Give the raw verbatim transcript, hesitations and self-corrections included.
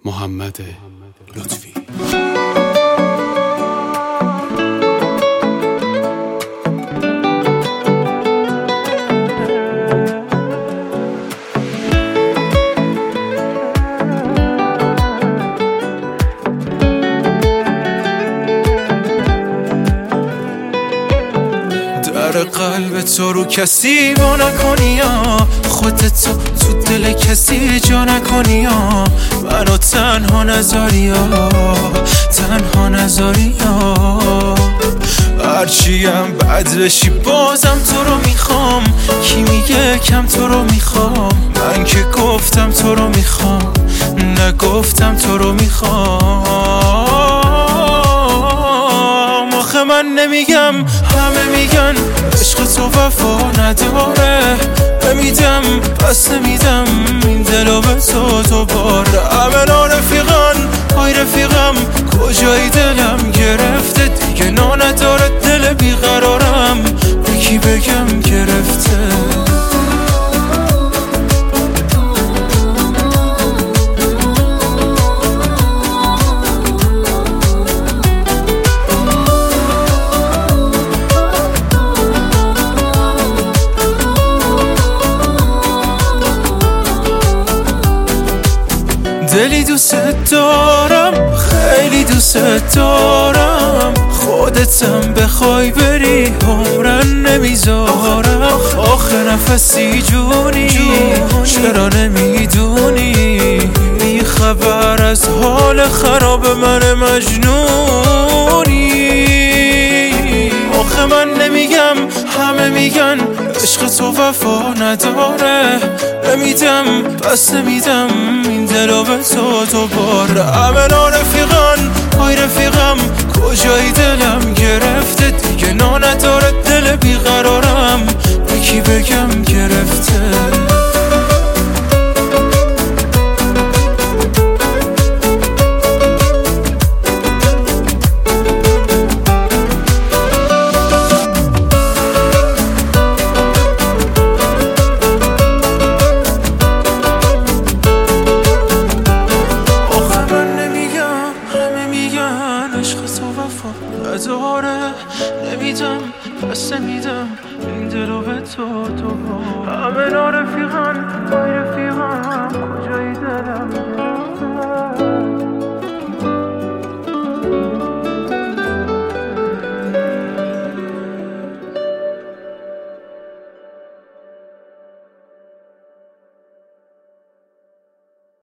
محمد لطفی. در قلب تو رو کسی با نکنی ها، خودت تو تو دل کسی جا نکنی ها، منو تنها نذاری ها، تنها نذاری ها. هرچیم بد بشی بازم تو رو میخوام، کی میگه کم تو رو میخوام، من که گفتم تو رو میخوام، نگفتم تو رو میخوام. آخه من نمیگم، همه میگن عشق تو وفا نداره، نمیدم پس نمیدم این دلو به تو دوباره. همه نا رفیقان، های رفیقم کجایی دلم گرفته، دیگه نا نداره دل بیقرارم، به کی بگم گرفته. دلی دوست دارم، خیلی دوست دارم، خودتم بخوای بری عمرن نمیذارم. آخه نفسی جونی چرا نمیدونی، بی خبر از حال خراب من مجنونی. آخه من نمیگم، همه میگن عشق تو وفا نداره، نمیدم پس نمیدم این دلو به تو دوباره. همه نا رفیقان، های رفیقم کجایی دلم گرفته، دیگه نا نداره دل بیقرارم، به کی بگم گرفته. نداره نمیدم پس نمیدم این دلو به تو تو. همه نا رفیقان، های رفیقم کجایی دلم